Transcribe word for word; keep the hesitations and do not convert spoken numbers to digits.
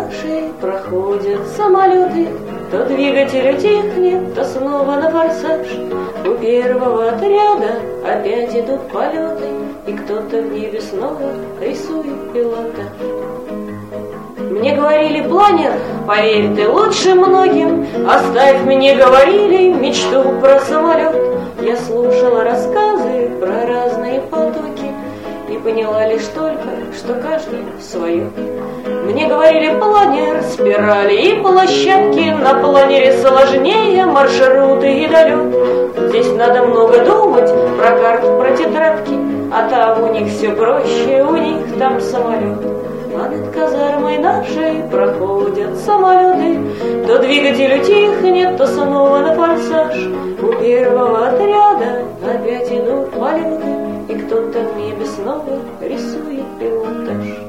нашей проходят самолеты, то двигатель утихнет, то снова на форсаж. У первого отряда опять идут полеты, и кто-то в небе снова рисует пилота. Мне говорили: планер, поверь, ты лучше многим, оставь, мне говорили, мечту про самолет. Я слушала рассказы про разные потоки и поняла лишь только, что каждый свое. Мне говорили: планер, спирали и площадки, на планере сложнее маршруты и долет. Здесь надо много думать про карту, про тетрадки, а там у них все проще, у них там самолет. А над казармой нашей проходят самолеты, то двигатель утихнет, то снова на форсаж. У первого отряда опять идут полеты, и кто-то в небе снова рисует пилотаж.